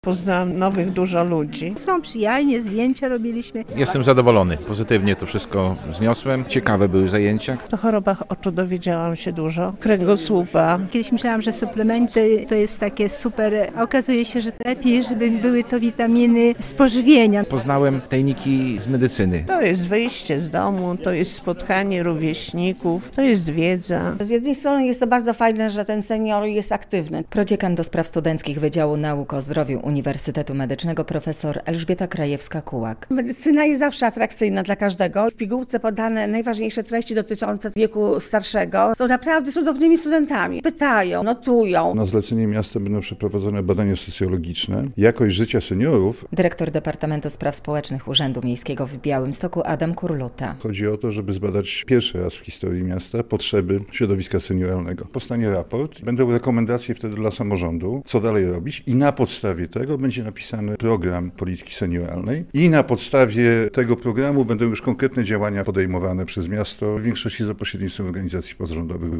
Poznałam nowych dużo ludzi. Są przyjemnie, zdjęcia robiliśmy. Jestem zadowolony, pozytywnie to wszystko zniosłem. Ciekawe były zajęcia. O chorobach oczu dowiedziałam się dużo, kręgosłupa. Kiedyś myślałam, że suplementy to jest takie super, a okazuje się, że lepiej, żeby były to witaminy z pożywienia. Poznałem tajniki z medycyny. To jest wyjście z domu, to jest spotkanie rówieśników, to jest wiedza. Z jednej strony jest to bardzo fajne, że ten senior jest aktywny. Prodziekan do spraw studenckich Wydziału Nauk o Zdrowiu Uniwersytetu Medycznego profesor Elżbieta Krajewska-Kułak. Medycyna jest zawsze atrakcyjna dla każdego. W pigułce podane najważniejsze treści dotyczące wieku starszego. Są naprawdę cudownymi studentami. Pytają, notują. Na zlecenie miasta będą przeprowadzone badania socjologiczne. Jakość życia seniorów. Dyrektor Departamentu Spraw Społecznych Urzędu Miejskiego w Białymstoku Adam Kurluta. Chodzi o to, żeby zbadać pierwszy raz w historii miasta potrzeby środowiska senioralnego. Powstanie raport, będą rekomendacje wtedy dla samorządu, co dalej robić i na podstawie tego będzie napisany program polityki senioralnej i na podstawie tego programu będą już konkretne działania podejmowane przez miasto, w większości za pośrednictwem organizacji pozarządowych.